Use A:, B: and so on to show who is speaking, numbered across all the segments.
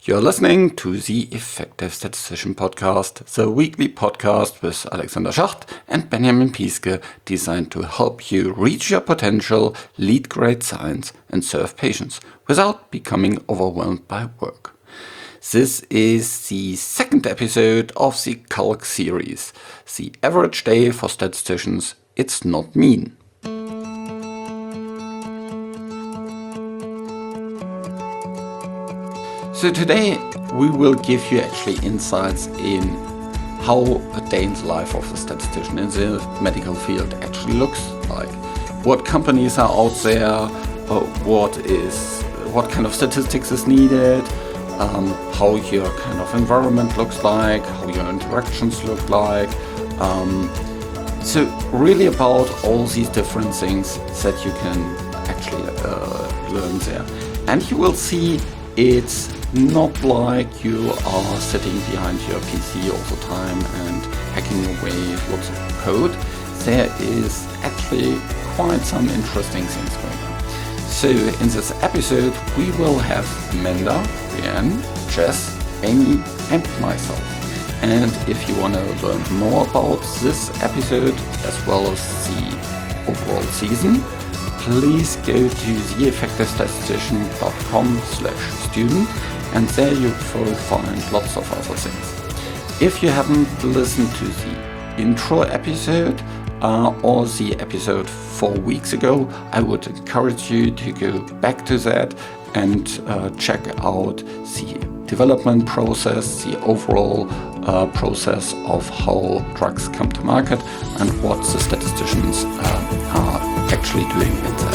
A: You're listening to the Effective Statistician Podcast, the weekly podcast with Alexander Schacht and Benjamin Pieske, designed to help you reach your potential, lead great science, and serve patients without becoming overwhelmed by work. This is the second episode of the Calc series, The Average Day for Statisticians, It's Not Mean. So today we will give you actually insights in how a day in the life of a statistician in the medical field actually looks like. What companies are out there, what kind of statistics is needed, how your kind of environment looks like, how your interactions look like. So really about all these different things that you can actually learn there. And you will see it's not like you are sitting behind your PC all the time and hacking away lots of code. There is actually quite some interesting things going on. So in this episode we will have Amanda, Rhiannon, Jess, Amy and myself. And if you want to learn more about this episode as well as the overall season, please go to theeffectivestatistician.com/student, and there you will find lots of other things. If you haven't listened to the intro episode or the episode 4 weeks ago, I would encourage you to go back to that and check out the development process, the overall process of how drugs come to market and what the statisticians are actually doing in that.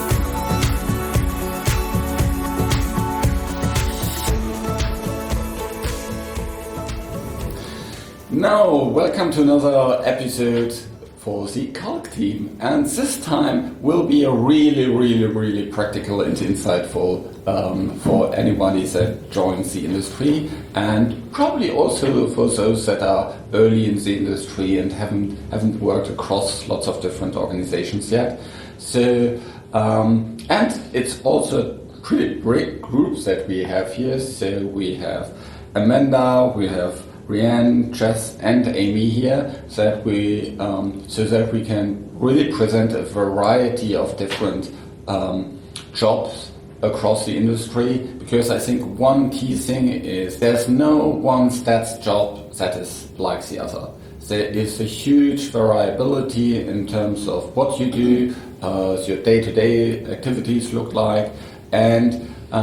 A: Now, welcome to another episode for the Calc team, and this time will be a really practical and insightful for anybody that joins the industry, and probably also for those that are early in the industry and haven't worked across lots of different organizations yet. So and it's also pretty great groups that we have here. So we have Amanda, we have Rhiannon, Jess and Amy here, so that we can really present a variety of different jobs across the industry, because I think one key thing is there's no one stats job that is like the other. There is a huge variability in terms of what you do, your day-to-day activities look like, and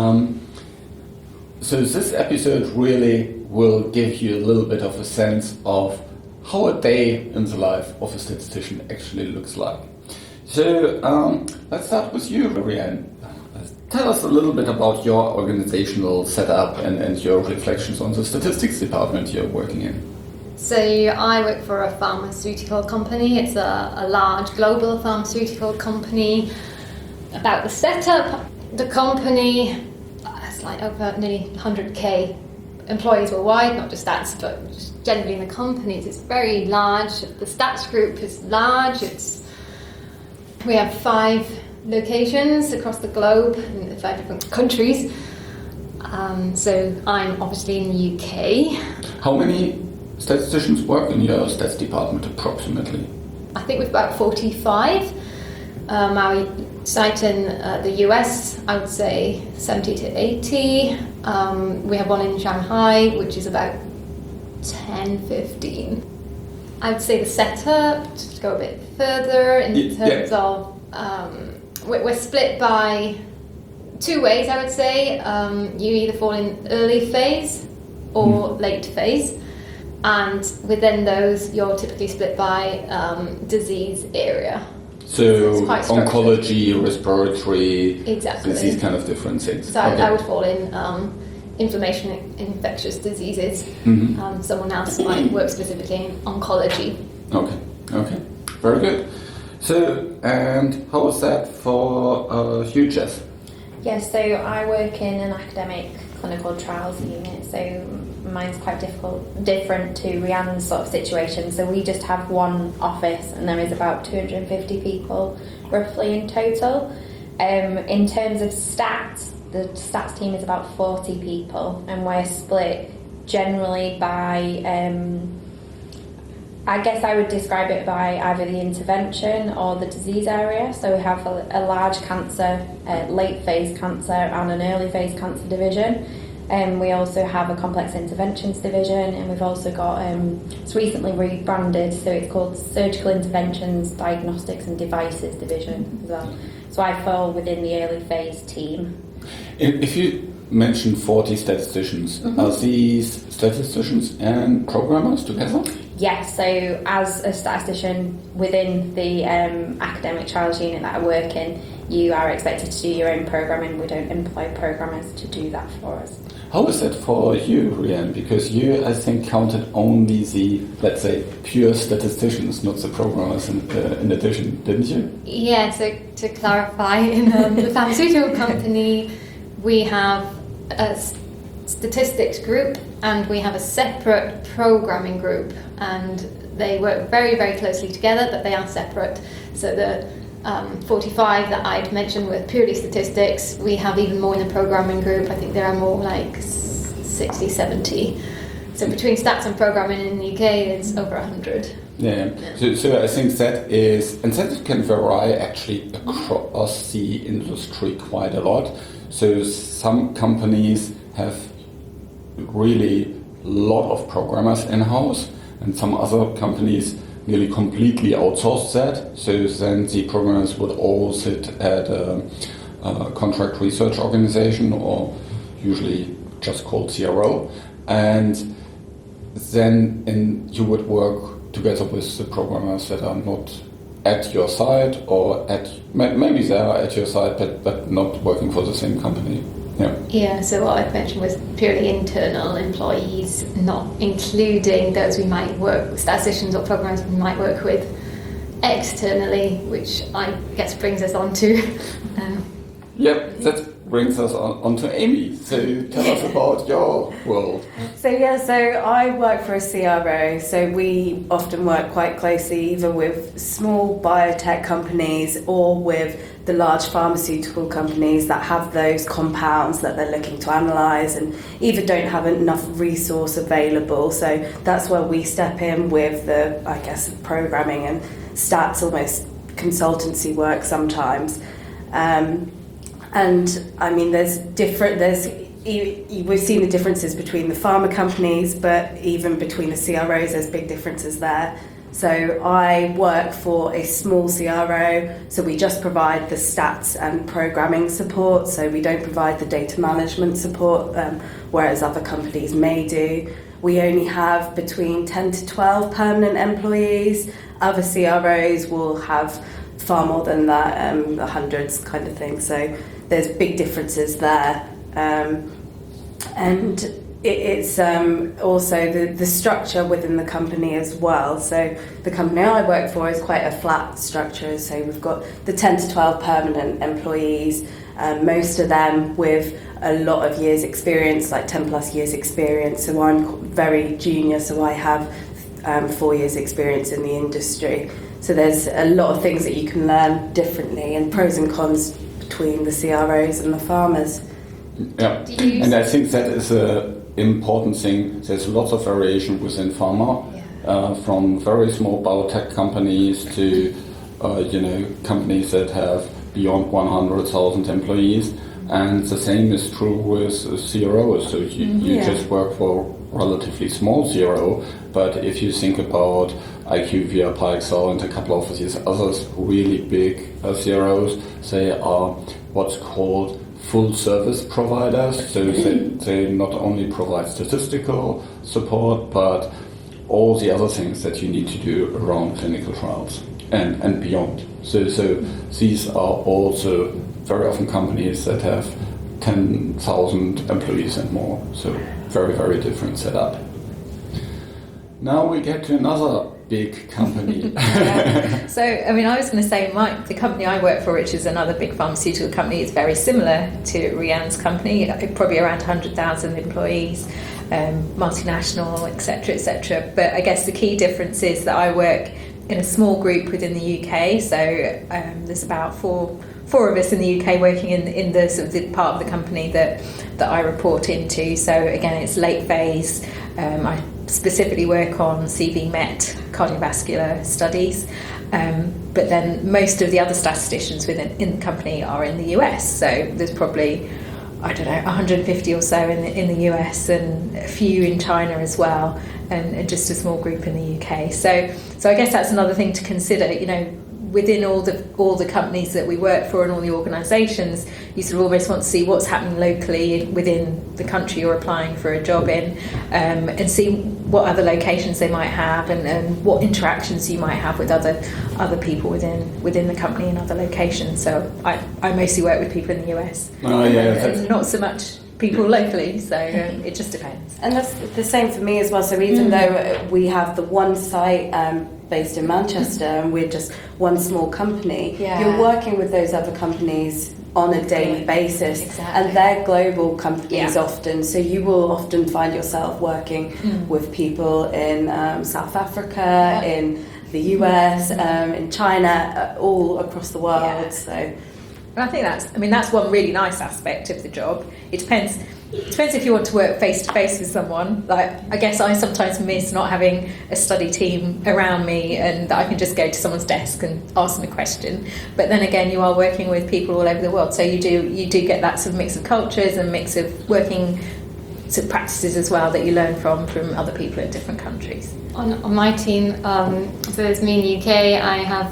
A: so this episode really will give you a little bit of a sense of how a day in the life of a statistician actually looks like. So let's start with you, Rhiannon. Tell us a little bit about your organizational setup and your reflections on the statistics department you're working in.
B: So I work for a pharmaceutical company. It's a large global pharmaceutical company. About the setup, the company has like over nearly 100k employees worldwide, not just stats, but just generally in the companies. It's very large. The stats group is large. We have 5 locations across the globe in 5 different countries. So I'm obviously in the UK.
A: How many statisticians work in your stats department approximately?
B: I think we've about 45. Our site in the US, I would say 70 to 80. We have one in Shanghai, which is about 10, 15. I would say the setup, to go a bit further in terms of, we're split by 2 ways, I would say. You either fall in early phase or late phase. And within those, you're typically split by disease area.
A: So oncology, respiratory,
B: exactly.
A: These kind of different things.
B: So I would fall in inflammation, infectious diseases.
A: Mm-hmm.
B: Someone else might work specifically in oncology.
A: Okay, very good. So, and how is that for you, Jess?
C: Yes, so I work in an academic clinical trials unit, so mine's quite different to Rhiannon's sort of situation. So we just have one office and there is about 250 people roughly in total. In terms of stats, the stats team is about 40 people, and we're split generally by, I guess I would describe it by either the intervention or the disease area. So we have a large cancer, late phase cancer and an early phase cancer division. And we also have a complex interventions division, and we've also got, it's recently rebranded, so it's called Surgical Interventions, Diagnostics and Devices division as well. So I fall within the early phase team.
A: If you mentioned 40 statisticians, are these statisticians and programmers together?
C: Yes, so as a statistician within the academic trials unit that I work in, you are expected to do your own programming. We don't employ programmers to do that for us.
A: How is that for you, Rianne? Because you, I think, counted only the, let's say, pure statisticians, not the programmers in addition, didn't you?
B: Yeah, so to clarify, in the pharmaceutical company, we have a statistics group and we have a separate programming group, and they work very, very closely together, but they are separate. So the 45 that I'd mentioned were purely statistics. We have even more in the programming group. I think there are more like 60, 70. So between stats and programming in the UK, it's over 100.
A: Yeah. So I think that is, and that can vary actually across the industry quite a lot. So some companies have really a lot of programmers in-house, and some other companies nearly completely outsource that. So then the programmers would all sit at a contract research organization, or usually just called CRO, and then you would work together with the programmers that are not at your side, or maybe they are at your side but not working for the same company.
B: Yeah, so what I've mentioned was purely internal employees, not including those we might work with, statisticians or programmers we might work with externally, which I guess brings us on to...
A: Yep, that brings us on to Amy. So tell us about your world.
D: So I work for a CRO, so we often work quite closely either with small biotech companies or with the large pharmaceutical companies that have those compounds that they're looking to analyse and either don't have enough resource available. So that's where we step in with the, I guess, programming and stats, almost consultancy work sometimes. And I mean, we've seen the differences between the pharma companies, but even between the CROs, there's big differences there. So I work for a small CRO, so we just provide the stats and programming support, so we don't provide the data management support, whereas other companies may do. We only have between 10 to 12 permanent employees. Other CROs will have far more than that, the hundreds kind of thing. So there's big differences there. And it's also the structure within the company as well. So the company I work for is quite a flat structure. So we've got the 10 to 12 permanent employees, most of them with a lot of years experience, like 10 plus years experience. So I'm very junior, so I have 4 years experience in the industry. So there's a lot of things that you can learn differently, and pros and cons between the CROs and the farmers.
A: Yeah, and I think that is an important thing. There's lots of variation within pharma, from very small biotech companies to companies that have beyond 100,000 employees, and the same is true with CROs. So you just work for a relatively small CRO, but if you think about IQVIA, Parexel, and a couple of these others really big CROs, they are what's called full service providers. So they not only provide statistical support, but all the other things that you need to do around clinical trials and beyond. So these are also very often companies that have 10,000 employees and more. So very, very different setup. Now we get to another big company.
E: So, I mean, I was going to say, the company I work for, which is another big pharmaceutical company, is very similar to Rianne's company, probably around 100,000 employees, multinational, etc. But I guess the key difference is that I work in a small group within the UK, so there's about four four of us in the UK working in the sort of the part of the company that I report into. So again, it's late phase. I specifically work on CV-MET cardiovascular studies. But then most of the other statisticians in the company are in the US. So there's probably, I don't know, 150 or so in the US and a few in China as well, and just a small group in the UK. So I guess that's another thing to consider. You know, within all the companies that we work for and all the organisations, you sort of almost want to see what's happening locally within the country you're applying for a job in, and see what other locations they might have, and what interactions you might have with other people within the company in other locations. So I mostly work with people in the US, and not so much people locally, so it just depends.
D: And that's the same for me as well. So even though we have the one site based in Manchester and we're just one small company, you're working with those other companies on a daily basis, and they're global companies often, so you will often find yourself working with people in South Africa, in the US, in China, all across the world. So,
E: and I think that's one really nice aspect of the job. It depends if you want to work face to face with someone. Like, I guess I sometimes miss not having a study team around me and that I can just go to someone's desk and ask them a question. But then again, you are working with people all over the world, so you do get that sort of mix of cultures and mix of working sort of practices as well that you learn from other people in different countries.
B: On my team, so it's me in the UK. I have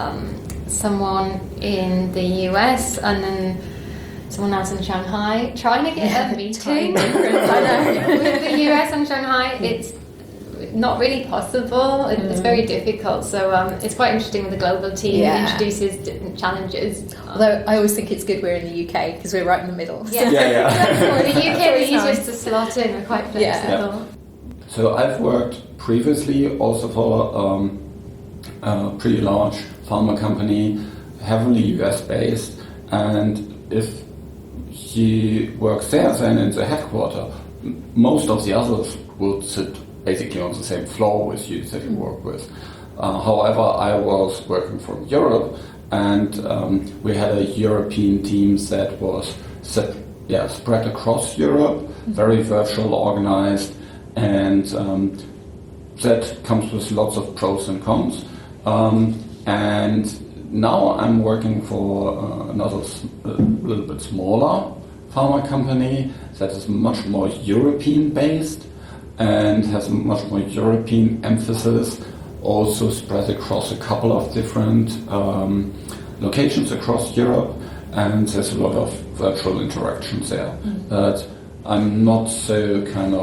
B: someone in the US and then someone else in Shanghai, trying to get a meeting with the US and Shanghai. It's not really possible. It's very difficult. So it's quite interesting with the global team. It introduces different challenges.
E: Although I always think it's good we're in the UK because we're right in the middle.
B: Yeah. The UK, the easiest to slot in. We're quite flexible.
A: So I've worked previously also for a pretty large pharma company, heavily US based, and if you work there then in the headquarters, most of the others would sit basically on the same floor with you that you work with. However, I was working from Europe, and we had a European team that was spread across Europe, very virtual organized, and that comes with lots of pros and cons. And now I'm working for another little bit smaller pharma company that is much more European based and has a much more European emphasis, also spread across a couple of different locations across Europe, and there's a lot of virtual interactions there. But I'm not so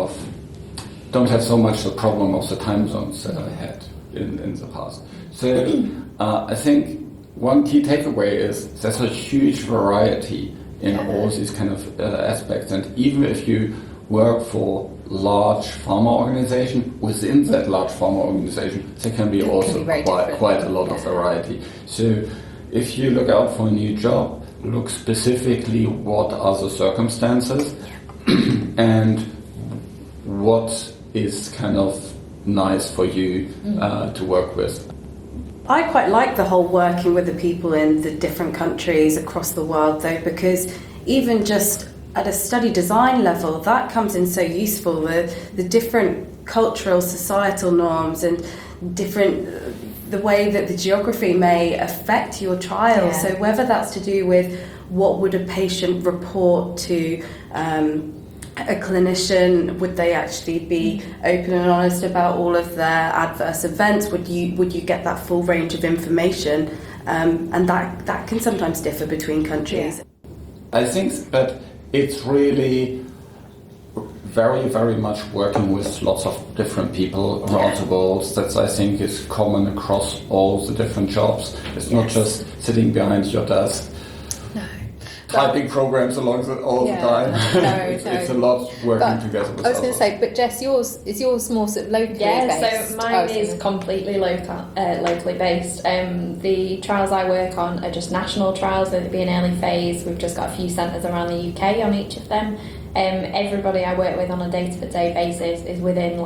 A: don't have so much the problem of the time zones that I had in the past. So I think one key takeaway is there's a huge variety in all these kind of aspects, and even if you work for large pharma organization, within that large pharma organization there can be quite a lot of variety. So if you look out for a new job, look specifically what are the circumstances and what is kind of nice for you to work with.
D: I quite like the whole working with the people in the different countries across the world though, because even just at a study design level, that comes in so useful, the different cultural, societal norms and the way that the geography may affect your trial. So whether that's to do with what would a patient report to a clinician, would they actually be open and honest about all of their adverse events? Would you get that full range of information? And that can sometimes differ between countries.
A: I think that it's really very, very much working with lots of different people around the world. That I think is common across all the different jobs. It's not just sitting behind your desk. Typing programs all the time. It's a lot working together with
E: I was going to
A: others.
E: say, but Jess, is yours more sort of locally based?
C: So mine is completely locally based. The trials I work on are just national trials, so they'd be in early phase. We've just got a few centres around the UK on each of them. Everybody I work with on a day-to-day basis is within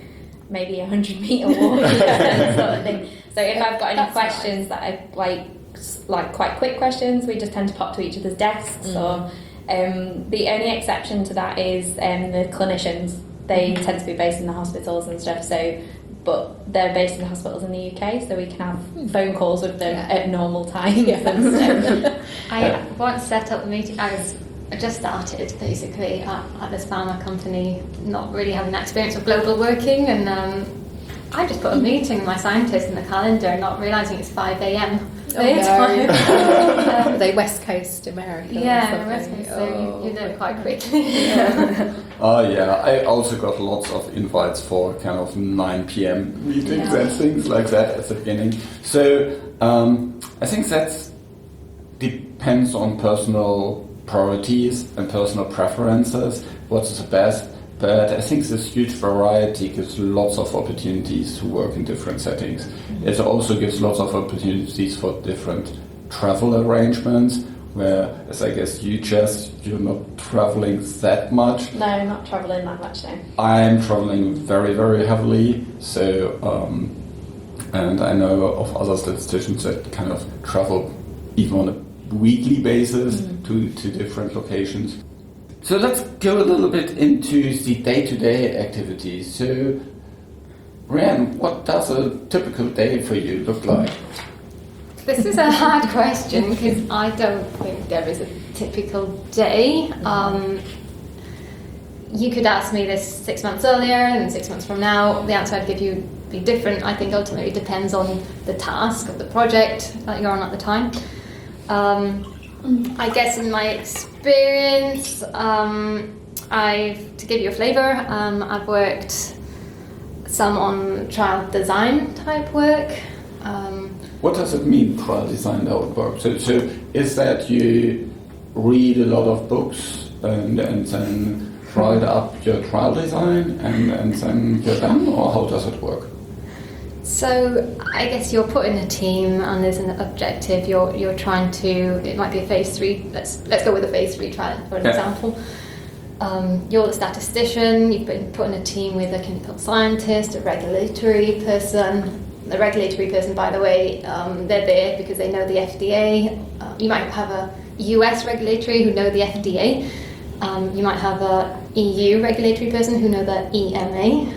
C: maybe 100 metre walk sort of thing. So if I've got any questions that I like quite quick questions. We just tend to pop to each other's desks. Or the only exception to that is the clinicians. They tend to be based in the hospitals and stuff. So, but they're based in the hospitals in the UK, so we can have phone calls with them at normal times. And stuff.
B: I once set up a meeting. I just started basically at this pharma company, not really having that experience of global working, and I just put a meeting with my scientist in the calendar, not realising it's 5 a.m. their time.
E: Are they West Coast America?
B: Yeah, West Coast, so you know quite quickly.
A: I also got lots of invites for kind of 9 p.m. meetings and things like that at the beginning. So I think that depends on personal priorities and personal preferences, what's the best. But I think this huge variety gives lots of opportunities to work in different settings. It also gives lots of opportunities for different travel arrangements, where, as I guess you're not traveling that much.
C: No, not travelling that much now.
A: I'm traveling very, very heavily, so and I know of other statisticians that kind of travel even on a weekly basis to different locations. So let's go a little bit into the day-to-day activities. So, Rhiannon, what does a typical day for you look like?
B: This is a hard question because I don't think there is a typical day. You could ask me this 6 months earlier and 6 months from now. The answer I'd give you would be different. I think ultimately it depends on the task of the project that you're on at the time. I guess in my experience, to give you a flavour, I've worked some on trial design type work.
A: What does it mean, trial design type work? So is that you read a lot of books and then write up your trial design and then you're done, or how does it work?
B: So I guess you're put in a team and there's an objective. You're trying to. It might be a phase 3. Let's go with a phase 3 trial for an example. You're the statistician. You've been put in a team with a clinical scientist, a regulatory person. The regulatory person, by the way, they're there because they know the FDA. You might have a US regulatory who know the FDA. You might have a EU regulatory person who know the EMA.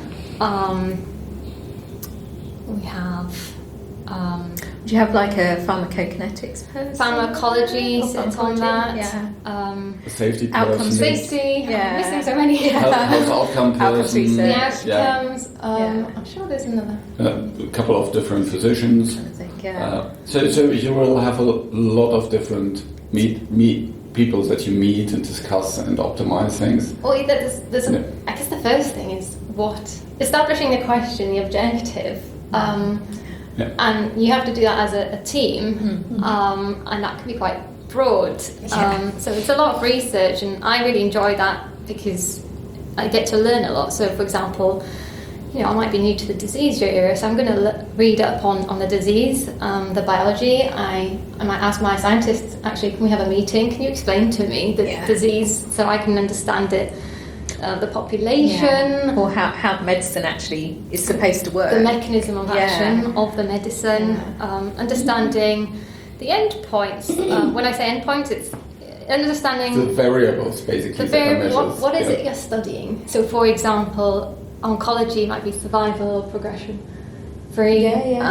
B: We have.
E: Do you have like a pharmacokinetics person?
B: Pharmacology sits on that.
E: Yeah.
A: Safety
E: Outcome
A: person.
B: Safety.
E: Yeah.
B: I'm missing so many.
A: Health outcome
E: Outcomes
A: person.
B: The
E: research.
B: outcomes. I'm sure there's another.
A: A couple of different physicians.
E: I think, yeah.
A: So you will have a lot of different people that you meet and discuss and optimize things.
B: Well, I guess the first thing is establishing the question, the objective. And you have to do that as a team, and that can be quite broad. So it's a lot of research, and I really enjoy that because I get to learn a lot. So, for example, I might be new to the disease area, so I'm going to read up on the disease, the biology. I might ask my scientists, actually, can we have a meeting? Can you explain to me the disease so I can understand it? The population,
E: or how medicine actually is supposed to work,
B: the mechanism of action of the medicine, understanding the endpoints. When I say endpoints, it's understanding
A: the variables, basically.
B: What is it you're studying? So, for example, oncology might be survival or progression free.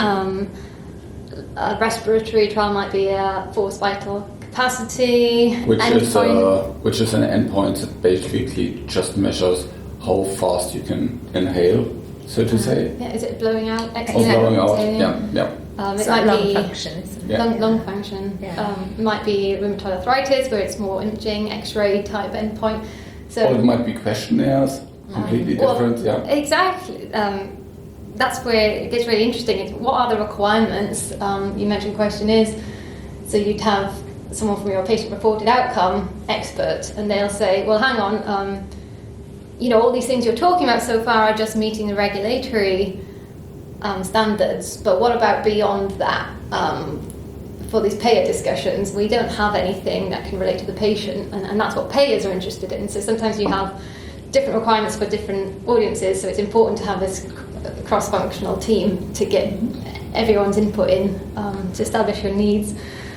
B: A respiratory trial might be a forced vital capacity,
A: which is an endpoint that basically just measures how fast you can inhale, so to say.
B: Yeah, is it blowing out?
A: Blowing out. Yeah.
E: It
B: might
E: lung
B: be
E: function, isn't it?
B: Lung function. It might be rheumatoid arthritis, where it's more imaging, X-ray type endpoint. So
A: or it might be questionnaires, completely different.
B: Exactly. That's where it gets really interesting. What are the requirements? You mentioned questionnaires, so you'd have someone from your patient-reported outcome expert, and they'll say, well, hang on, all these things you're talking about so far are just meeting the regulatory standards, but what about beyond that? For these payer discussions, we don't have anything that can relate to the patient, and that's what payers are interested in. So sometimes you have different requirements for different audiences, so it's important to have this cross-functional team to get everyone's input in to establish your needs.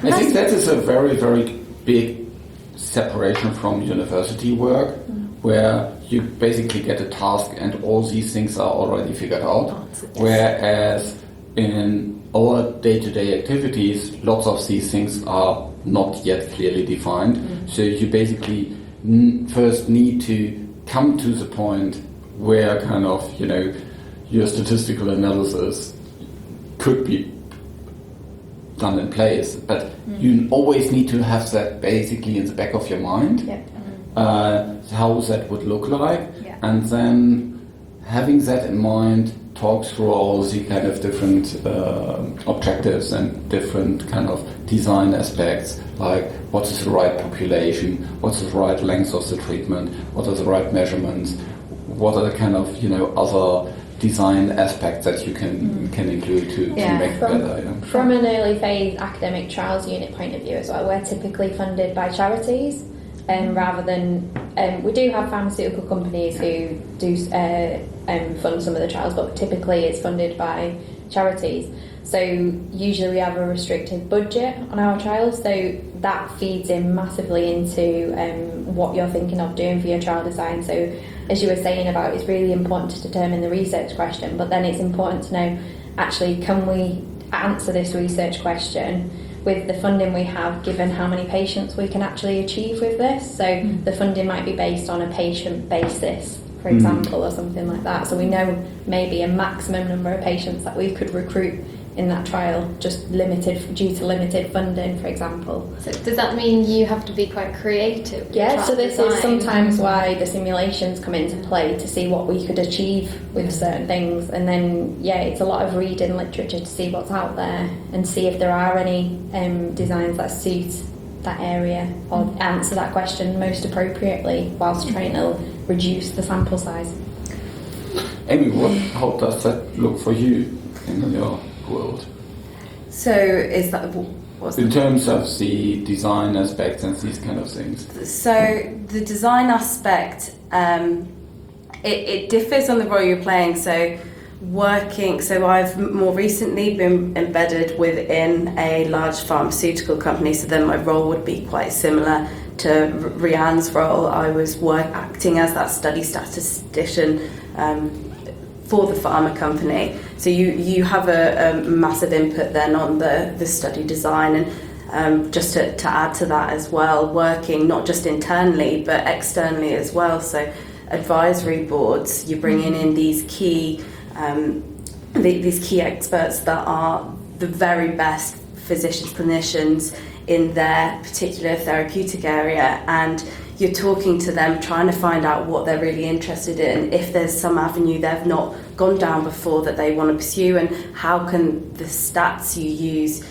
A: I think that is a very, very big separation from university work, where you basically get a task and all these things are already figured out. Whereas in our day-to-day activities, lots of these things are not yet clearly defined. So you basically first need to come to the point where kind of, your statistical analysis could be done in place. But you always need to have that basically in the back of your mind.
C: Yeah.
A: How that would look like,
E: Yeah.
A: and then having that in mind, talk through all the kind of different objectives and different kind of design aspects, like what is the right population, what's the right length of the treatment, what are the right measurements, what are the kind of other design aspects that you can include to make it better. Yeah.
C: From an early phase academic trials unit point of view as well, we're typically funded by charities. Rather than we do have pharmaceutical companies who do fund some of the trials, but typically it's funded by charities. So usually we have a restricted budget on our trials, so that feeds in massively into what you're thinking of doing for your trial design. So as you were saying about, it's really important to determine the research question, but then it's important to know, actually, can we answer this research question with the funding we have, given how many patients we can actually achieve with this? So the funding might be based on a patient basis, for example, or something like that. So we know maybe a maximum number of patients that we could recruit in that trial, just limited due to limited funding, for example.
B: So does that mean you have to be quite creative? with
C: Yeah,
B: trial
C: so this
B: design?
C: is sometimes why the simulations come into play, to see what we could achieve with certain things. And then, it's a lot of reading literature to see what's out there and see if there are any designs that suit that area or answer that question most appropriately, whilst trying to reduce the sample size.
A: Amy, how does that look for you in your world?
D: So is that what's
A: In terms of the design aspects and these kind of things.
D: So the design aspect, it differs on the role you're playing. So I've more recently been embedded within a large pharmaceutical company, so then my role would be quite similar to Rianne's role. I was acting as that study statistician for the pharma company. So you have a massive input then on the study design, and just to add to that as well, working not just internally but externally as well. So advisory boards, you're bringing in these key experts that are the very best physicians, clinicians in their particular therapeutic area, and you're talking to them, trying to find out what they're really interested in, if there's some avenue they've not gone down before that they want to pursue, and how can the stats you use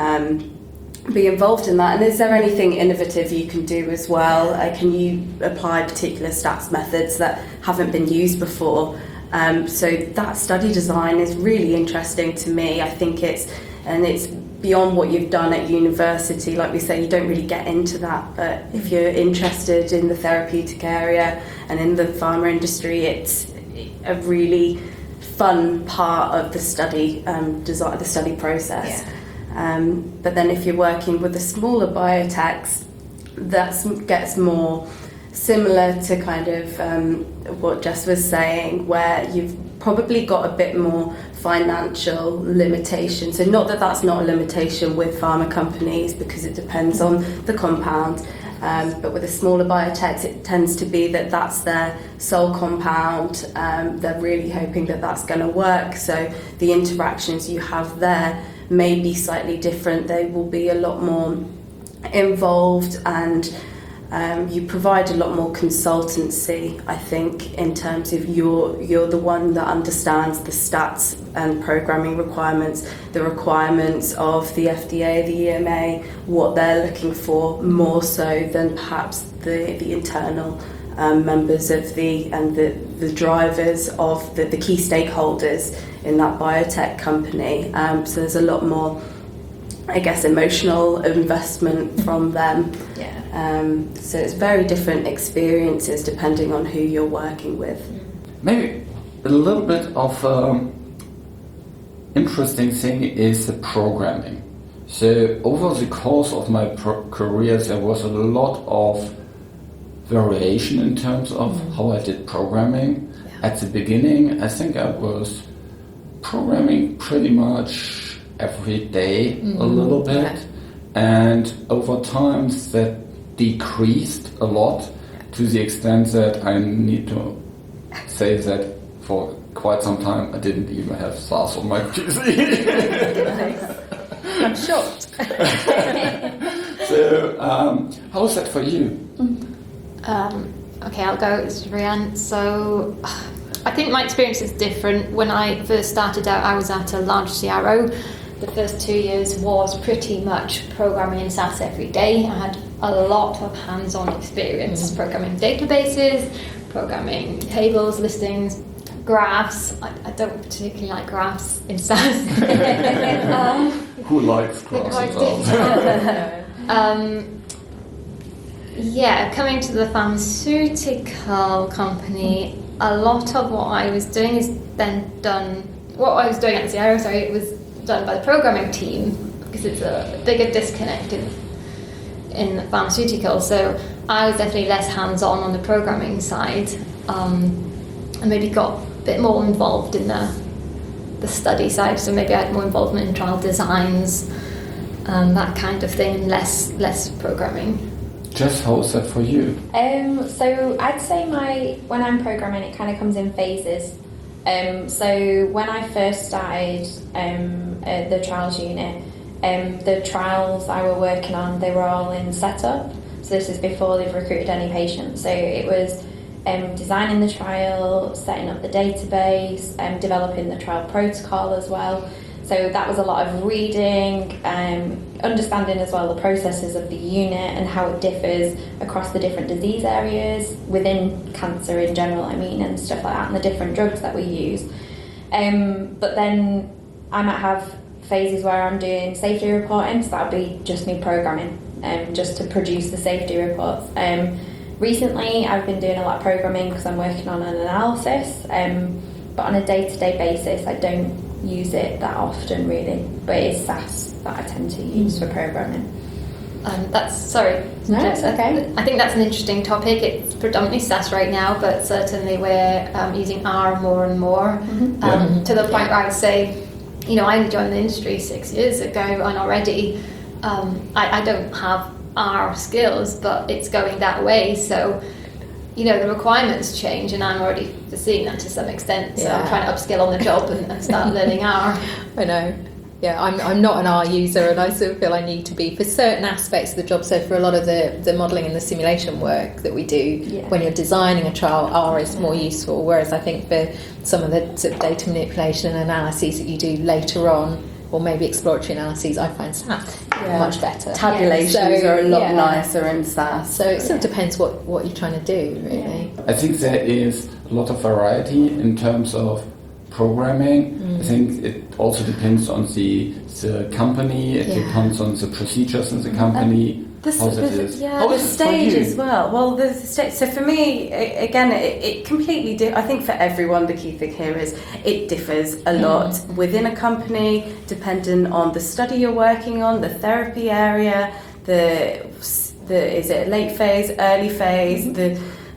D: be involved in that, and is there anything innovative you can do as well? Can you apply particular stats methods that haven't been used before? So that study design is really interesting to me. I think it's beyond what you've done at university. Like we say, you don't really get into that, but if you're interested in the therapeutic area and in the pharma industry, it's a really fun part of the study design, the study process. But then if you're working with the smaller biotechs, that gets more similar to kind of what Jess was saying, where you've probably got a bit more financial limitation. So not that that's not a limitation with pharma companies, because it depends on the compound, but with the smaller biotechs it tends to be that that's their sole compound. They're really hoping that that's going to work, so the interactions you have there may be slightly different. They will be a lot more involved, and you provide a lot more consultancy, I think, in terms of you're the one that understands the stats and programming requirements, the requirements of the FDA, the EMA, what they're looking for, more so than perhaps the internal members of the drivers of the key stakeholders in that biotech company. So there's a lot more, I guess, emotional investment from them. So it's very different experiences depending on who you're working with.
A: Maybe a little bit of interesting thing is the programming. So over the course of my career, there was a lot of variation in terms of how I did programming. At the beginning, I think I was programming pretty much every day a little bit, and over time that decreased a lot to the extent that I need to say that for quite some time I didn't even have SAS on my PC.
E: I'm shocked.
A: So, how is that for you?
B: Okay, I'll go. It's Rianne. So, I think my experience is different. When I first started out, I was at a large CRO. The first 2 years was pretty much programming in SAS every day. I had a lot of hands-on experience programming databases, programming tables, listings, graphs. I don't particularly like graphs in SAS.
A: Who likes graphs?
B: Coming to the pharmaceutical company, a lot of what I was doing is then done. What I was doing at the CRO, it was done by the programming team because it's a bigger disconnect in the pharmaceutical. So I was definitely less hands-on the programming side, and maybe got a bit more involved in the study side. So maybe I had more involvement in trial designs, that kind of thing, less programming.
A: Just how is that for you?
C: So I'd say when I'm programming, it kind of comes in phases. So when I first started the trials unit, the trials I were working on, they were all in setup. So this is before they've recruited any patients. So it was designing the trial, setting up the database, developing the trial protocol as well. So that was a lot of reading, understanding as well the processes of the unit and how it differs across the different disease areas within cancer in general, and stuff like that, and the different drugs that we use. But then I might have phases where I'm doing safety reporting, so that would be just me programming, just to produce the safety reports. Recently, I've been doing a lot of programming because I'm working on an analysis, but on a day-to-day basis, I don't use it that often really, but it's SAS that I tend to use for programming.
B: That's
C: okay.
B: I think that's an interesting topic. It's predominantly SAS right now, but certainly we're using R more and more, to the point where I would say, I joined the industry 6 years ago, and already I don't have R skills, but it's going that way. So, the requirements change, and I'm already seeing that to some extent. So I'm trying to upskill on the job and start learning R.
E: I know. Yeah, I'm not an R user, and I sort of feel I need to be for certain aspects of the job. So for a lot of the modelling and the simulation work that we do, when you're designing a trial, R is more useful. Whereas I think for some of the sort of data manipulation and analyses that you do later on, or maybe exploratory analyses, I find SAS much better.
D: Tabulations are a lot nicer in SAS.
E: So it sort of depends what you're trying to do, really.
A: I think there is a lot of variety in terms of programming. I think it also depends on the company, it depends on the procedures in the company.
D: The stage as well. Well, the stage. So for me, again, it completely. I think for everyone, the key thing here is it differs a lot within a company, depending on the study you're working on, the therapy area, is it late phase, early phase, the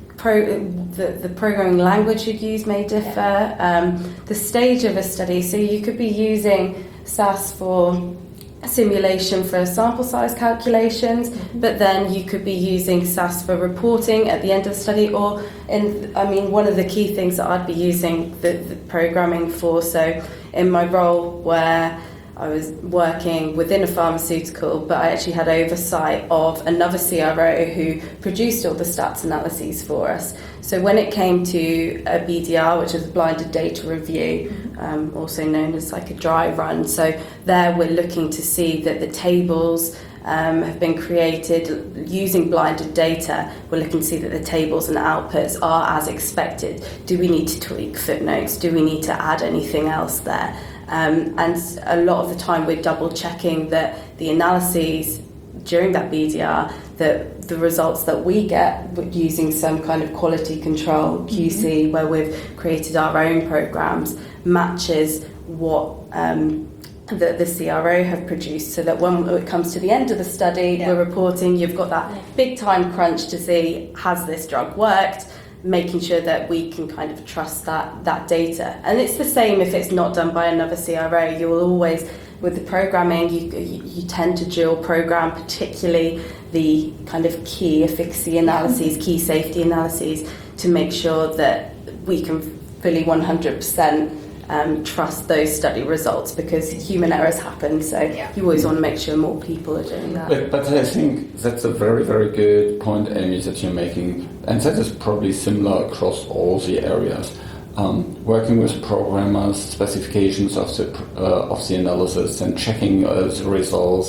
D: programming language you'd use may differ. The stage of a study. So you could be using SAS for simulation for sample size calculations, but then you could be using SAS for reporting at the end of the study, or one of the key things that I'd be using the programming for. So in my role where I was working within a pharmaceutical, but I actually had oversight of another CRO who produced all the stats analyses for us. So when it came to a BDR, which is a blinded data review, also known as like a dry run, so there we're looking to see that the tables have been created using blinded data. We're looking to see that the tables and outputs are as expected. Do we need to tweak footnotes? Do we need to add anything else there? And a lot of the time we're double checking that the analyses during that BDR, that the results that we get using some kind of quality control where we've created our own programs matches what that the CRO have produced, so that when it comes to the end of the study, we're reporting, you've got that big time crunch to see, has this drug worked, making sure that we can kind of trust that data. And it's the same if it's not done by another CRO. You will always, with the programming, you tend to dual program, particularly the kind of key efficacy analyses, key safety analyses, to make sure that we can fully 100% trust those study results, because human errors happen, so you always want to make sure more people are doing that.
A: But I think that's a very, very good point, Amy, that you're making, and that is probably similar across all the areas. Working with programmers, specifications of the analysis, and checking the results,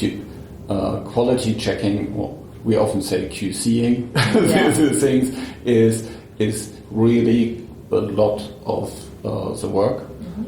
A: quality checking. We often say QCing these things is really a lot of the work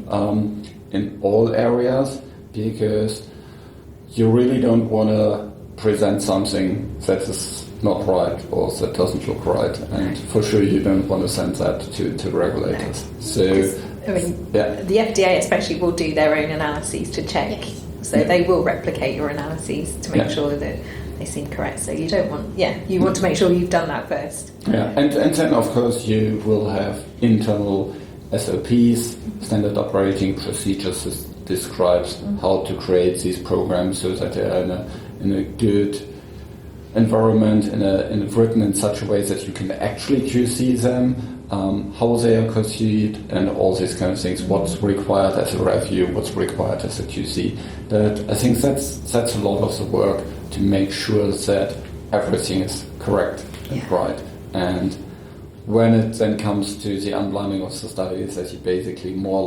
A: in all areas, because you really don't want to present something that is not right or that doesn't look right, and for sure you don't want to send that to regulators. So
E: I mean, the FDA especially will do their own analyses to check, so they will replicate your analyses to make sure that they seem correct. So you don't want, you want to make sure you've done that first.
A: And then of course you will have internal SOPs, standard operating procedures, that describes how to create these programs so that they are in a good environment, written in such a way that you can actually QC them, how they are conceived, and all these kind of things. What's required as a review, what's required as a QC. That I think that's a lot of the work to make sure that everything is correct and right. And when it then comes to the unblinding of the studies, that you basically more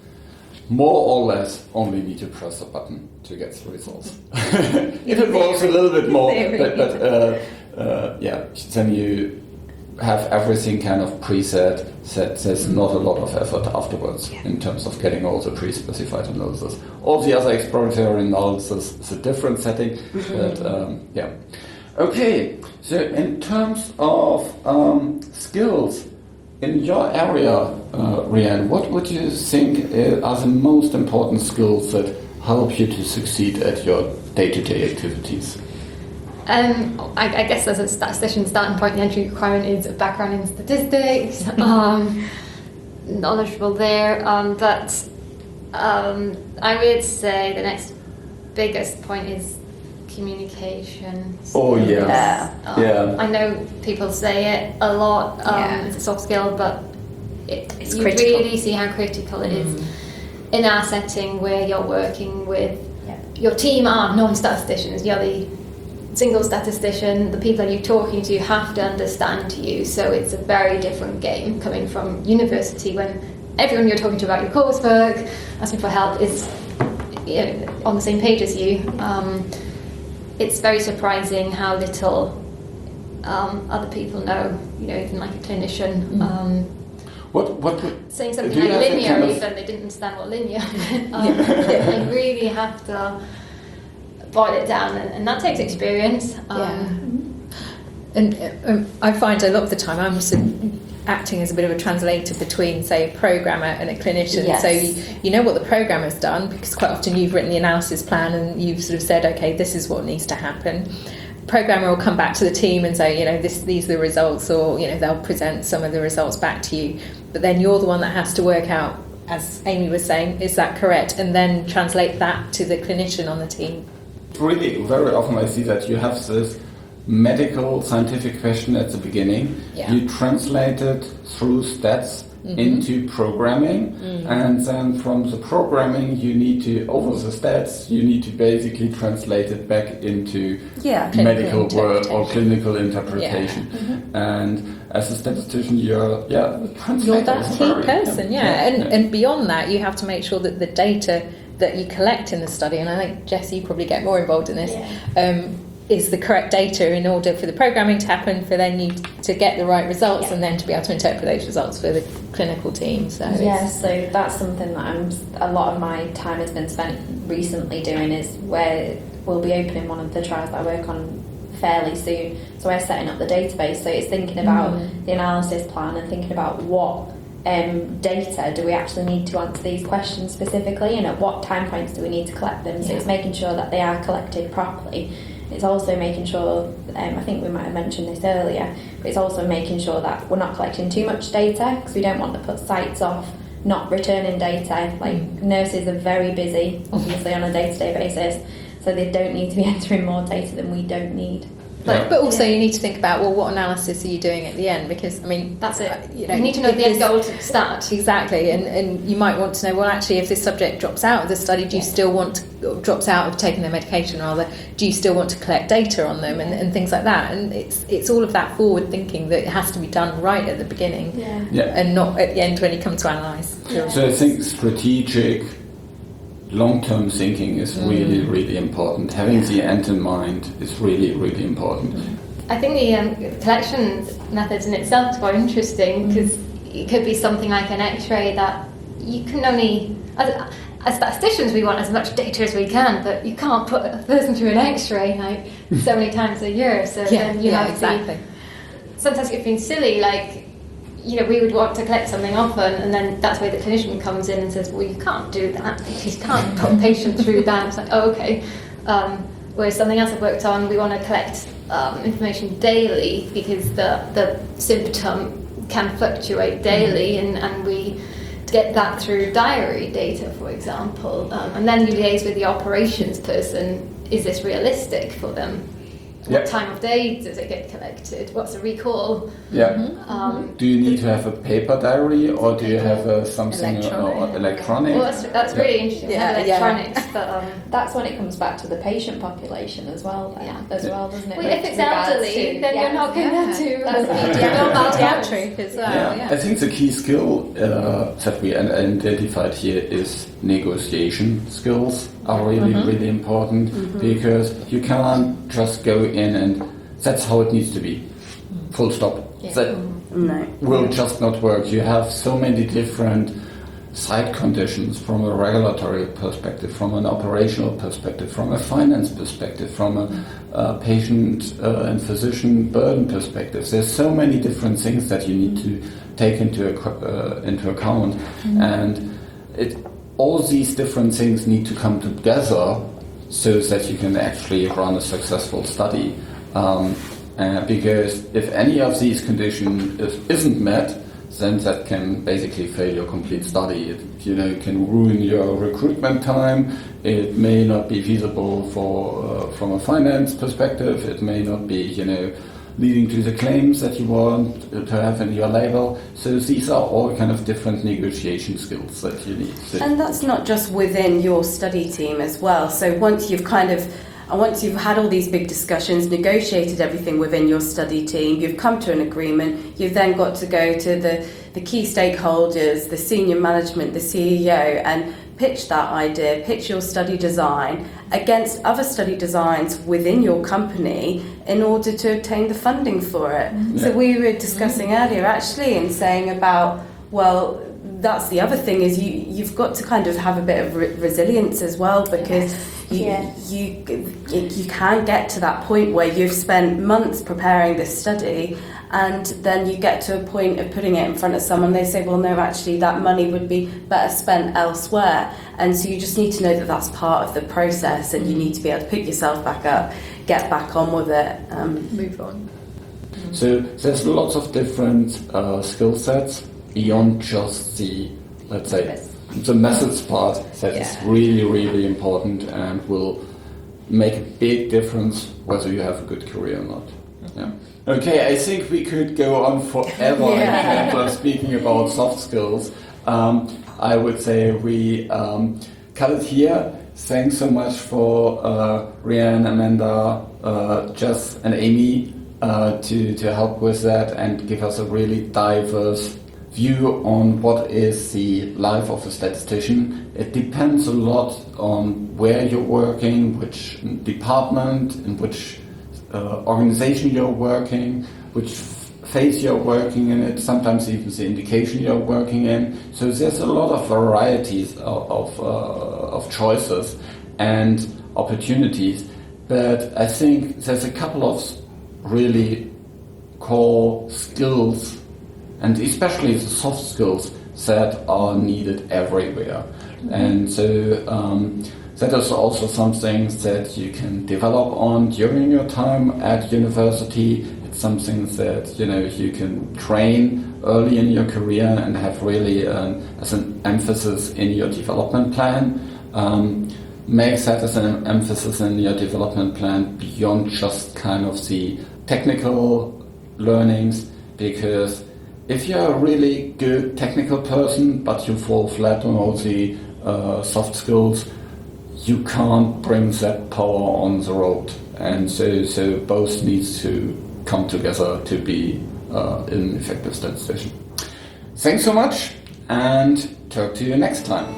A: or less only need to press a button to get the results. It involves a little bit more, but then you have everything kind of preset, that there's not a lot of effort afterwards in terms of getting all the pre-specified analysis. All the other exploratory analysis is a different setting, but Okay, so in terms of skills, in your area, Rianne, what would you think are the most important skills that help you to succeed at your day-to-day activities?
B: I guess as a statistician, starting point, the entry requirement is a background in statistics, knowledgeable there, but I would say the next biggest point is communication.
A: Oh yeah.
B: I know people say it a lot. It's a soft skill, but
E: It's
B: you
E: critical.
B: really see how critical it is in our setting where you're working with your team are non-statisticians. You're the single statistician. The people you're talking to have to understand you. So it's a very different game coming from university, when everyone you're talking to about your coursework, asking for help, is on the same page as you. It's very surprising how little other people know, even like a clinician.
A: What
B: Saying something
A: do you
B: like
A: have a
B: linear,
A: kind of-
B: even they didn't understand what linear meant. You really have to boil it down, and that takes experience.
E: And I find a lot of the time I'm sort of acting as a bit of a translator between, say, a programmer and a clinician.
D: Yes.
E: So you know what the programmer's done, because quite often you've written the analysis plan and you've sort of said, okay, this is what needs to happen. Programmer will come back to the team and say, these are the results, or they'll present some of the results back to you. But then you're the one that has to work out, as Amy was saying, is that correct, and then translate that to the clinician on the team.
A: Really, very often I see that you have this medical scientific question at the beginning. You translate it through stats into programming, and then from the programming you need to, over the stats, you need to basically translate it back into medical word or clinical interpretation. And as a statistician, you're
E: that key person, and beyond that, you have to make sure that the data that you collect in the study, and I think Jess, you probably get more involved in this, is the correct data in order for the programming to happen, for then you to get the right results, and then to be able to interpret those results for the clinical team. So
C: so that's something that a lot of my time has been spent recently doing, is where we'll be opening one of the trials that I work on fairly soon. So we're setting up the database. So it's thinking about the analysis plan and thinking about what data do we actually need to answer these questions specifically, and at what time points do we need to collect them. So it's making sure that they are collected properly. It's also making sure, I think we might have mentioned this earlier, but it's also making sure that we're not collecting too much data, because we don't want to put sites off not returning data. Like, nurses are very busy, obviously, on a day-to-day basis, so they don't need to be entering more data than we don't need.
E: But also you need to think about, well, what analysis are you doing at the end? Because, I mean,
B: That's it.
E: You know,
B: You need to know the end goal to start.
E: Exactly, and you might want to know, well, actually, if this subject drops out of the study, do you still want to, or drops out of taking their medication rather, do you still want to collect data on them and things like that? And it's all of that forward thinking that has to be done right at the beginning and not at the end when you come to analyse.
A: So I think strategic, long-term thinking is really, really important. Having the end in mind is really, really important.
B: I think the collection methods in itself is quite interesting, because it could be something like an X-ray that you can only, as statisticians, we want as much data as we can, but you can't put a person through an X-ray like so many times a year. So then you have to. Sometimes it's been silly, like, you know, we would want to collect something often, and then that's where the clinician comes in and says, well, you can't do that because you can't put a patient through that. It's like, oh, okay. Whereas something else I've worked on, we want to collect information daily, because the symptom can fluctuate daily, and we get that through diary data, for example. And then you liaise with the operations person. Is this realistic for them? What time of day does it get collected? What's the recall?
A: Do you need to have a paper diary, or do you have something electronic?
B: Well, that's really interesting. Electronics, but
C: That's when it comes back to the patient population as well, doesn't it?
B: well, if it's elderly, then you're not going to
E: Pediatric as well.
A: I think the key skill that we identified here is negotiation skills are really, really important, because you can't just go in and that's how it needs to be. Full stop. That will just not work. You have so many different side conditions from a regulatory perspective, from an operational perspective, from a finance perspective, from a patient and physician burden perspective. There's so many different things that you need to take into account, and all these different things need to come together so that you can actually run a successful study. Because if any of these conditions isn't met, then that can basically fail your complete study. It can ruin your recruitment time. It may not be feasible from a finance perspective. It may not be leading to the claims that you want to have in your label. So these are all kind of different negotiation skills that you need.
D: And that's not just within your study team as well. So once you've had all these big discussions, negotiated everything within your study team, you've come to an agreement, you've then got to go to the key stakeholders, the senior management, the CEO, and pitch that idea, pitch your study design against other study designs within your company in order to obtain the funding for it. So we were discussing earlier actually and saying about, well, that's the other thing is you've got to kind of have a bit of resilience as well, because you can get to that point where you've spent months preparing this study, and then you get to a point of putting it in front of someone, they say, well, no, actually that money would be better spent elsewhere. And so you just need to know that that's part of the process, and you need to be able to pick yourself back up, get back on with it,
E: move on.
A: So there's lots of different skill sets beyond just the, let's say, the methods part that is really, really important and will make a big difference whether you have a good career or not. Okay, I think we could go on forever in terms of speaking about soft skills. I would say we cut it here. Thanks so much for Rhiannon, Amanda, Jess and Amy to help with that and give us a really diverse view on what is the life of a statistician. It depends a lot on where you're working, which department, in which organization you're working, which phase you're working in it, sometimes even the indication you're working in. So there's a lot of varieties of choices and opportunities, but I think there's a couple of really core skills and especially the soft skills that are needed everywhere. And so that is also something that you can develop on during your time at university. It's something that you can train early in your career and have really as an emphasis in your development plan. Make that as an emphasis in your development plan beyond just kind of the technical learnings, because if you're a really good technical person but you fall flat on all the soft skills, you can't bring that power on the road. And so both needs to come together to be an effective statistician. Thanks so much, and talk to you next time.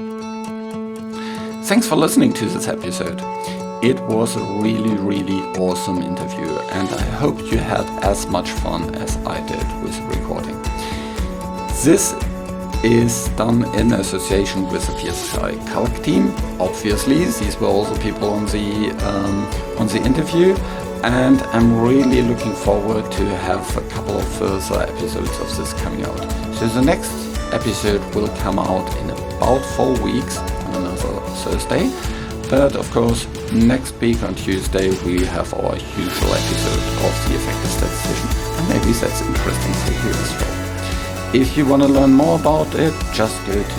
A: Thanks for listening to this episode. It was a really, really awesome interview, and I hope you had as much fun as I did with recording. This is done in association with the PSSI Calc team. Obviously, these were also people on the interview, and I'm really looking forward to have a couple of further episodes of this coming out. So the next episode will come out in about 4 weeks, on another Thursday. But of course, next week on Tuesday we have our usual episode of The Effective Statistician, and maybe that's interesting for you as well. If you want to learn more about it, just go to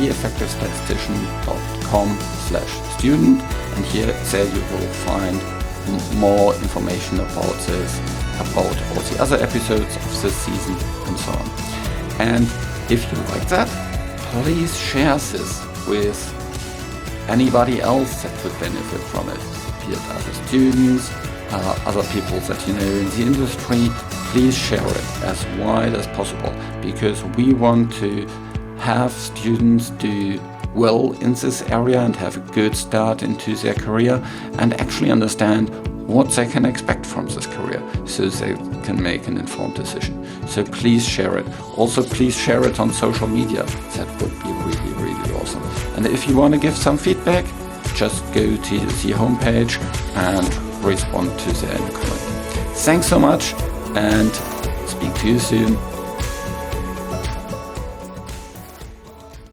A: theeffectivestatistician.com/student, and there you will find more information about this, about all the other episodes of this season, and so on. And if you like that, please share this with anybody else that would benefit from it, be it other students, other people that you know in the industry. Please share it as wide as possible, because we want to have students do well in this area and have a good start into their career and actually understand what they can expect from this career, so they can make an informed decision. So please share it. Also, please share it on social media. That would be really, really awesome. And if you want to give some feedback, just go to the homepage and respond to the comment. Thanks so much, and speak to you soon.